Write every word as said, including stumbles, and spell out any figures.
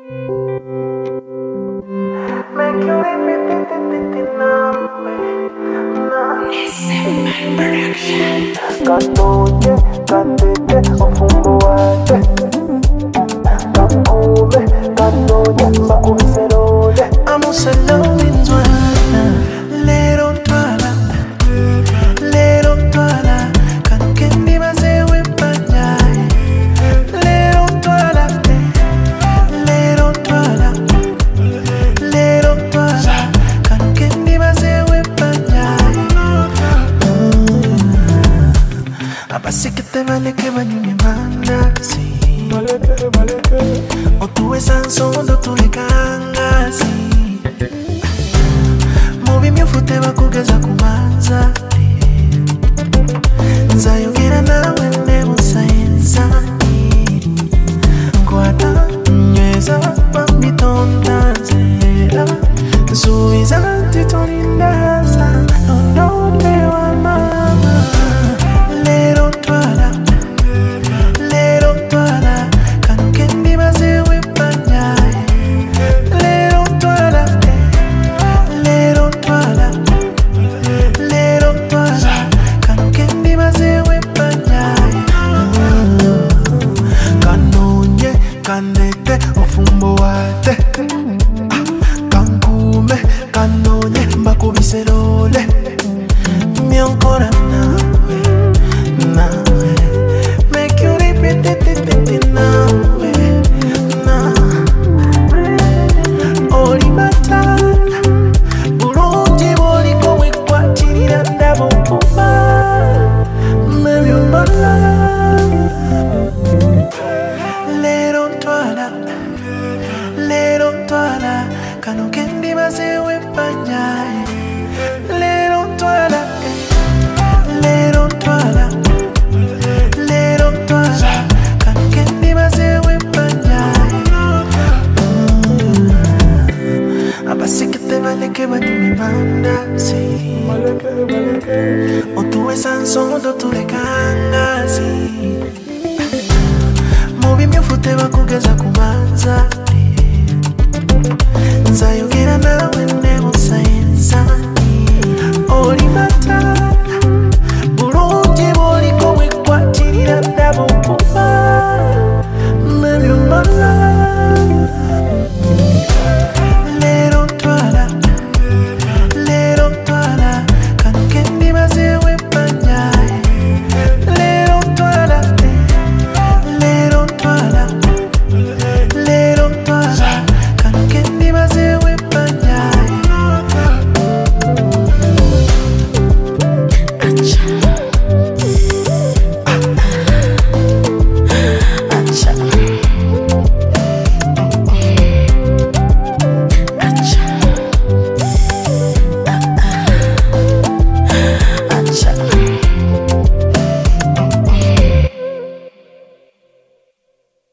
Make you repeat it, it, it, it, now, eh, now. Kanoye, kandete, ofumbo wate. Kakume, kanoye, makumiserole. Amusalo inzwana, lero ntwala, lero ntwala. Kanukendi bazewe panyaye, lero ntwala, lero ntwala, lero ntwala. Kanukendi bazewe panyaye. Abasikete baleke banyume mandazi, baleke baleke. Otuwe sansondo tulekangazi. Mubi myufute bakugeza kumanza. Nzayogera nawe ne musayenzani. Nkwata nyweza bamitonda nzera. Nsubiza titolindaza nondote wa mama. Lero ntwala, lero ntwala. Kanukendi bazewe panyaye. Lero ntwala, lero ntwala, lero ntwala. Kanukendi bazewe panyaye. Kanonye, kandete, ofumbo wate. Kankume, kanonye, mbakubiserole. Myonkora nawe, nawe. Make you repeat it, it, it, it, nawe, na. Oli matala, bulungi boliko wekwatira ndabo kuba. Maybe you're my love. Lero ntwala, lero ntwala. Kanukendi bazewe panyaye. Lero ntwala, lero ntwala, lero ntwala. Kanukendi bazewe panyaye. Abasikete baleke banyume mandazi, baleke baleke. Otuwe sansondo tulekangazi. Mubi myufute bakugeza kumanza. Nzayogera